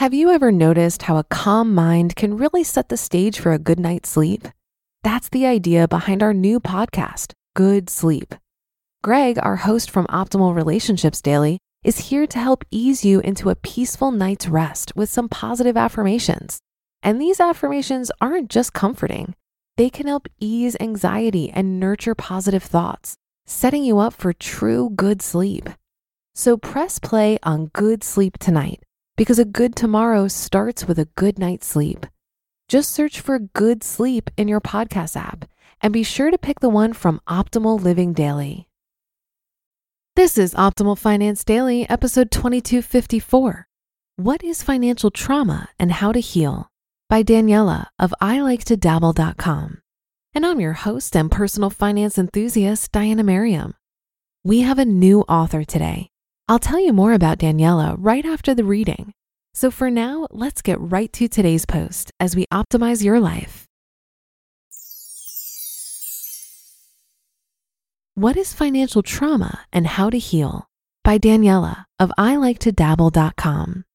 Have you ever noticed how a calm mind can really set the stage for a good night's sleep? That's the idea behind our new podcast, Good Sleep. Greg, our host from Optimal Relationships Daily, is here to help ease you into a peaceful night's rest with some positive affirmations. And these affirmations aren't just comforting. They can help ease anxiety and nurture positive thoughts, setting you up for true good sleep. So press play on Good Sleep tonight, because a good tomorrow starts with a good night's sleep. Just search for Good Sleep in your podcast app and be sure to pick the one from Optimal Living Daily. This is Optimal Finance Daily, episode 2254. What is financial trauma and how to heal? By Daniela of iliketodabble.com. And I'm your host and personal finance enthusiast, Diana Merriam. We have a new author today. I'll tell you more about Daniela right after the reading. So for now, let's get right to today's post as we optimize your life. What is financial trauma and how to heal? By Daniela of iliketodabble.com.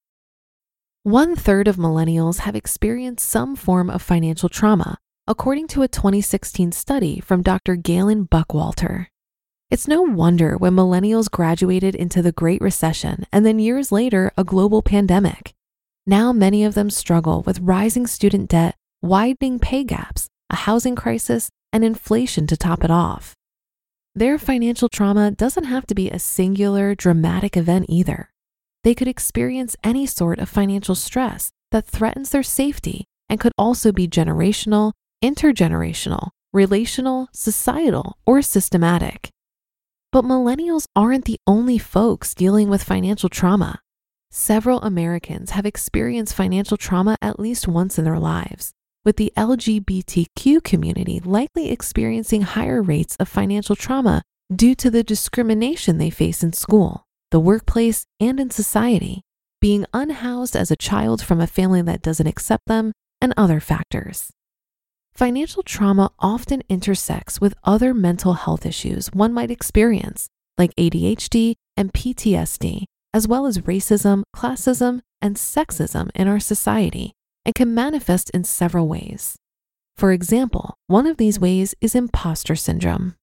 1/3 of millennials have experienced some form of financial trauma, according to a 2016 study from Dr. Galen Buckwalter. It's no wonder when millennials graduated into the Great Recession and then years later, a global pandemic. Now many of them struggle with rising student debt, widening pay gaps, a housing crisis, and inflation to top it off. Their financial trauma doesn't have to be a singular, dramatic event either. They could experience any sort of financial stress that threatens their safety and could also be generational, intergenerational, relational, societal, or systematic. But millennials aren't the only folks dealing with financial trauma. Several Americans have experienced financial trauma at least once in their lives, with the LGBTQ community likely experiencing higher rates of financial trauma due to the discrimination they face in school, the workplace, and in society, being unhoused as a child from a family that doesn't accept them, and other factors. Financial trauma often intersects with other mental health issues one might experience, like ADHD and PTSD, as well as racism, classism, and sexism in our society, and can manifest in several ways. For example, one of these ways is imposter syndrome.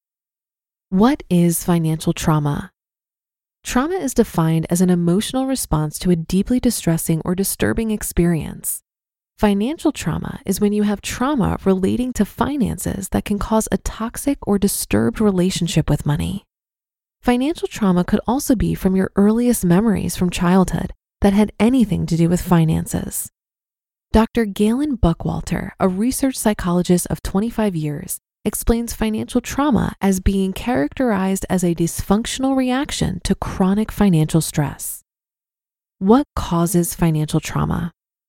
What is financial trauma? Trauma is defined as an emotional response to a deeply distressing or disturbing experience. Financial trauma is when you have trauma relating to finances that can cause a toxic or disturbed relationship with money. Financial trauma could also be from your earliest memories from childhood that had anything to do with finances. Dr. Galen Buckwalter, a research psychologist of 25 years, explains financial trauma as being characterized as a dysfunctional reaction to chronic financial stress. What causes financial trauma?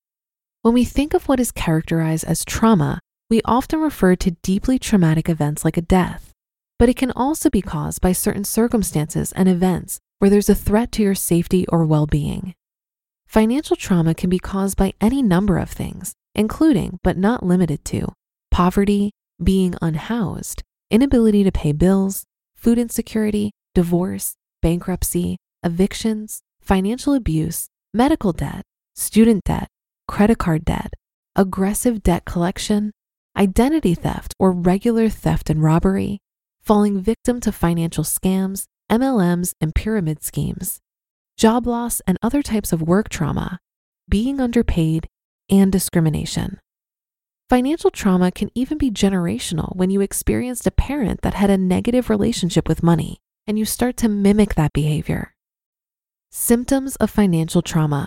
When we think of what is characterized as trauma, we often refer to deeply traumatic events like a death, but it can also be caused by certain circumstances and events where there's a threat to your safety or well-being. Financial trauma can be caused by any number of things, including, but not limited to, poverty, being unhoused, inability to pay bills, food insecurity, divorce, bankruptcy, evictions, financial abuse, medical debt, student debt, credit card debt, aggressive debt collection, identity theft or regular theft and robbery, falling victim to financial scams, MLMs, and pyramid schemes, job loss and other types of work trauma, being underpaid, and discrimination. Financial trauma can even be generational when you experienced a parent that had a negative relationship with money and you start to mimic that behavior. Symptoms of financial trauma.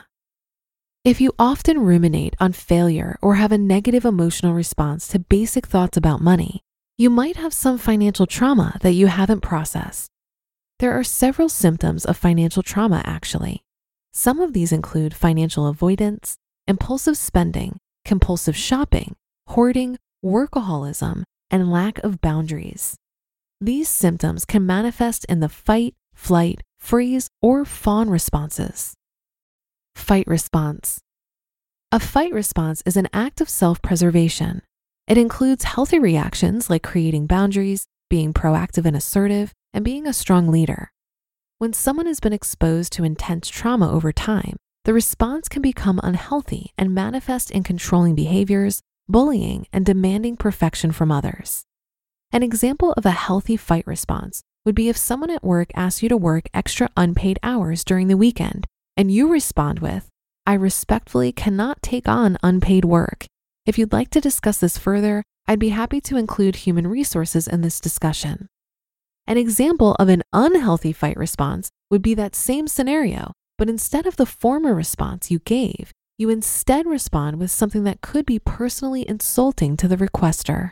If you often ruminate on failure or have a negative emotional response to basic thoughts about money, you might have some financial trauma that you haven't processed. There are several symptoms of financial trauma, actually. Some of these include financial avoidance, impulsive spending, compulsive shopping, hoarding, workaholism, and lack of boundaries. These symptoms can manifest in the fight, flight, freeze, or fawn responses. Fight response. A fight response is an act of self-preservation. It includes healthy reactions like creating boundaries, being proactive and assertive, and being a strong leader. When someone has been exposed to intense trauma over time, the response can become unhealthy and manifest in controlling behaviors, bullying, and demanding perfection from others. An example of a healthy fight response would be if someone at work asks you to work extra unpaid hours during the weekend, and you respond with, "I respectfully cannot take on unpaid work. If you'd like to discuss this further, I'd be happy to include human resources in this discussion." An example of an unhealthy fight response would be that same scenario, but instead of the former response you gave, you instead respond with something that could be personally insulting to the requester.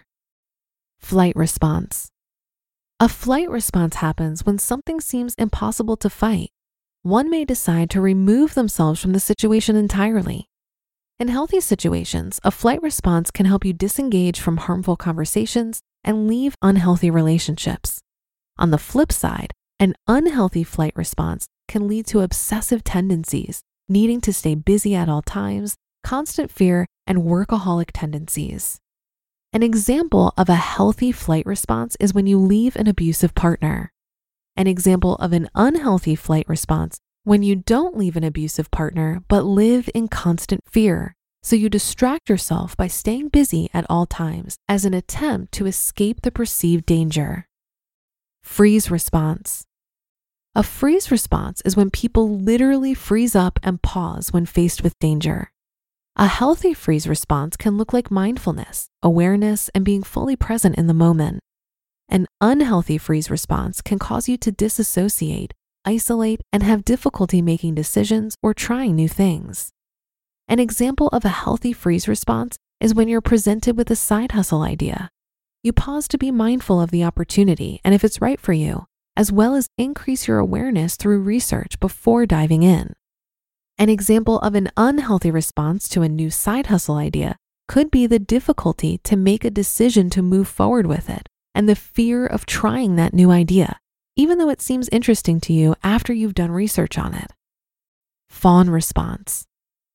Flight response. A flight response happens when something seems impossible to fight. One may decide to remove themselves from the situation entirely. In healthy situations, a flight response can help you disengage from harmful conversations and leave unhealthy relationships. On the flip side, an unhealthy flight response can lead to obsessive tendencies, needing to stay busy at all times, constant fear, and workaholic tendencies. An example of a healthy flight response is when you leave an abusive partner. An example of an unhealthy flight response when you don't leave an abusive partner but live in constant fear. So you distract yourself by staying busy at all times as an attempt to escape the perceived danger. Freeze response. A freeze response is when people literally freeze up and pause when faced with danger. A healthy freeze response can look like mindfulness, awareness, and being fully present in the moment. An unhealthy freeze response can cause you to disassociate, isolate, and have difficulty making decisions or trying new things. An example of a healthy freeze response is when you're presented with a side hustle idea. You pause to be mindful of the opportunity and if it's right for you, as well as increase your awareness through research before diving in. An example of an unhealthy response to a new side hustle idea could be the difficulty to make a decision to move forward with it and the fear of trying that new idea, even though it seems interesting to you after you've done research on it. Fawn response.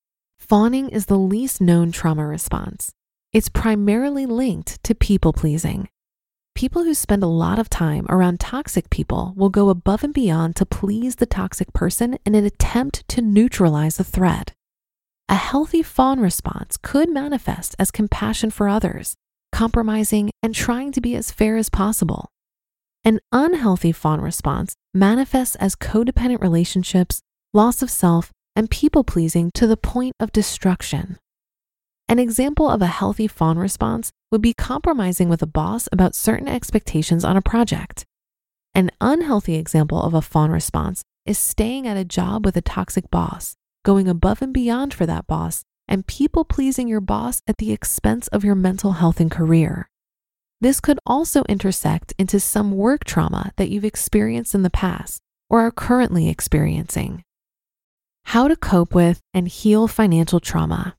Fawning is the least known trauma response. It's primarily linked to people pleasing. People who spend a lot of time around toxic people will go above and beyond to please the toxic person in an attempt to neutralize the threat. A healthy fawn response could manifest as compassion for others, compromising, and trying to be as fair as possible. An unhealthy fawn response manifests as codependent relationships, loss of self, and people-pleasing to the point of destruction. An example of a healthy fawn response would be compromising with a boss about certain expectations on a project. An unhealthy example of a fawn response is staying at a job with a toxic boss, going above and beyond for that boss, and people-pleasing your boss at the expense of your mental health and career. This could also intersect into some work trauma that you've experienced in the past or are currently experiencing. How to cope with and heal financial trauma.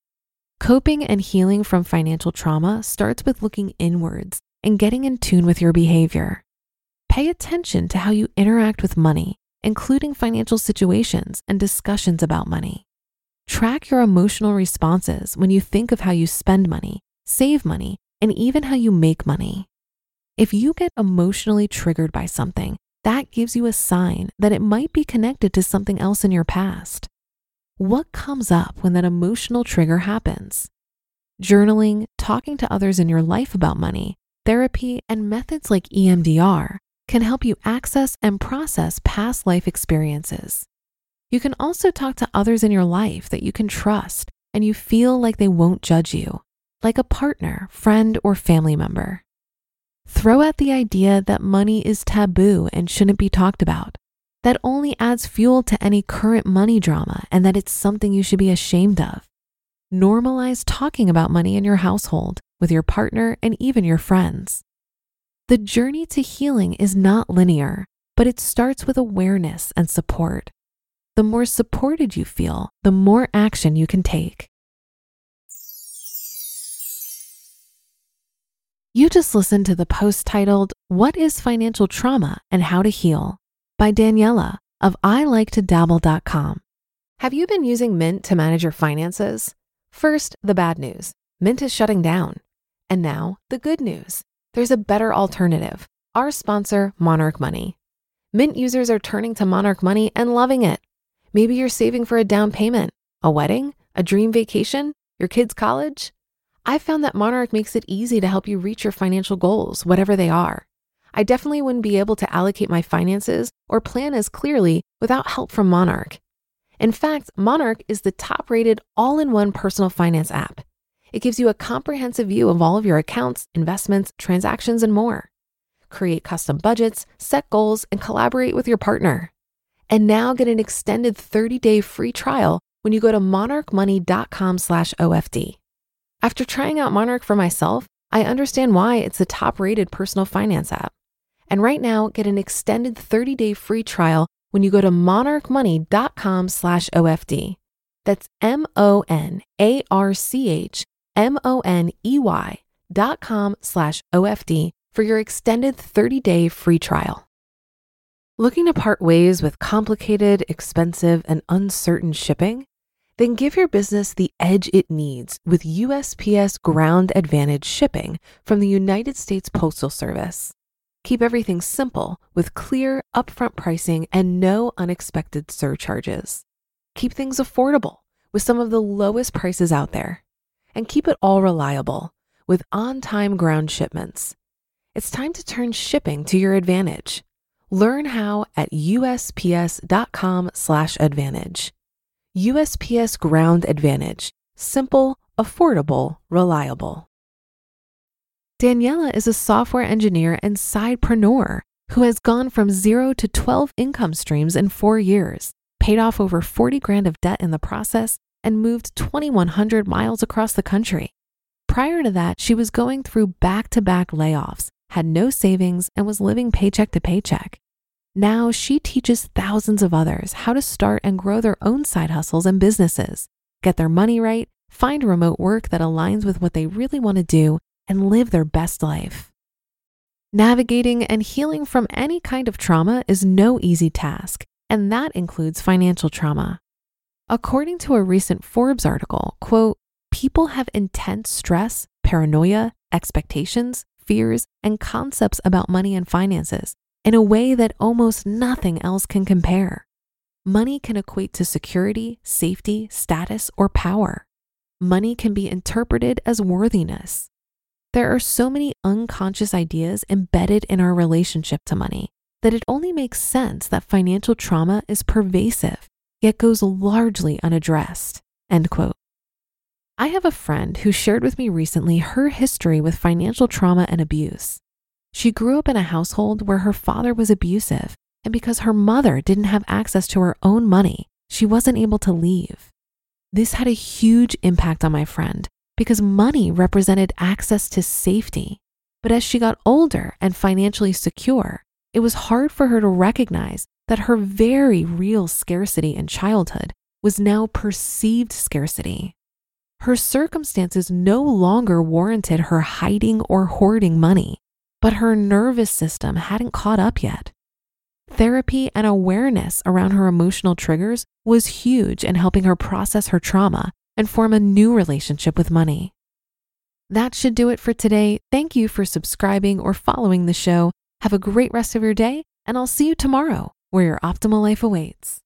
Coping and healing from financial trauma starts with looking inwards and getting in tune with your behavior. Pay attention to how you interact with money, including financial situations and discussions about money. Track your emotional responses when you think of how you spend money, save money, and even how you make money. If you get emotionally triggered by something, that gives you a sign that it might be connected to something else in your past. What comes up when that emotional trigger happens? Journaling, talking to others in your life about money, therapy, and methods like EMDR can help you access and process past life experiences. You can also talk to others in your life that you can trust and you feel like they won't judge you, like a partner, friend, or family member. Throw out the idea that money is taboo and shouldn't be talked about. That only adds fuel to any current money drama and that it's something you should be ashamed of. Normalize talking about money in your household, with your partner, and even your friends. The journey to healing is not linear, but it starts with awareness and support. The more supported you feel, the more action you can take. You just listened to the post titled, "What is Financial Trauma and How to Heal?" by Daniela of iliketodabble.com. Have you been using Mint to manage your finances? First, the bad news. Mint is shutting down. And now, the good news. There's a better alternative. Our sponsor, Monarch Money. Mint users are turning to Monarch Money and loving it. Maybe you're saving for a down payment, a wedding, a dream vacation, your kids' college. I've found that Monarch makes it easy to help you reach your financial goals, whatever they are. I definitely wouldn't be able to allocate my finances or plan as clearly without help from Monarch. In fact, Monarch is the top-rated all-in-one personal finance app. It gives you a comprehensive view of all of your accounts, investments, transactions, and more. Create custom budgets, set goals, and collaborate with your partner. And now get an extended 30-day free trial when you go to monarchmoney.com/OFD. After trying out Monarch for myself, I understand why it's the top-rated personal finance app. And right now, get an extended 30-day free trial when you go to monarchmoney.com/OFD. That's monarchmoney.com/OFD for your extended 30-day free trial. Looking to part ways with complicated, expensive, and uncertain shipping? Then give your business the edge it needs with USPS Ground Advantage shipping from the United States Postal Service. Keep everything simple with clear, upfront pricing and no unexpected surcharges. Keep things affordable with some of the lowest prices out there. And keep it all reliable with on-time ground shipments. It's time to turn shipping to your advantage. Learn how at USPS.com/advantage. USPS Ground Advantage. Simple, affordable, reliable. Daniela is a software engineer and sidepreneur who has gone from 0 to 12 income streams in 4 years, paid off over 40 grand of debt in the process, and moved 2,100 miles across the country. Prior to that, she was going through back-to-back layoffs, had no savings, and was living paycheck to paycheck. Now she teaches thousands of others how to start and grow their own side hustles and businesses, get their money right, find remote work that aligns with what they really want to do, and live their best life. Navigating and healing from any kind of trauma is no easy task, and that includes financial trauma. According to a recent Forbes article, quote, people have intense stress, paranoia, expectations, fears, and concepts about money and finances in a way that almost nothing else can compare. Money can equate to security, safety, status, or power. Money can be interpreted as worthiness. There are so many unconscious ideas embedded in our relationship to money that it only makes sense that financial trauma is pervasive, yet goes largely unaddressed, end quote. I have a friend who shared with me recently her history with financial trauma and abuse. She grew up in a household where her father was abusive, and because her mother didn't have access to her own money, she wasn't able to leave. This had a huge impact on my friend because money represented access to safety. But as she got older and financially secure, it was hard for her to recognize that her very real scarcity in childhood was now perceived scarcity. Her circumstances no longer warranted her hiding or hoarding money, but her nervous system hadn't caught up yet. Therapy and awareness around her emotional triggers was huge in helping her process her trauma and form a new relationship with money. That should do it for today. Thank you for subscribing or following the show. Have a great rest of your day, and I'll see you tomorrow where your optimal life awaits.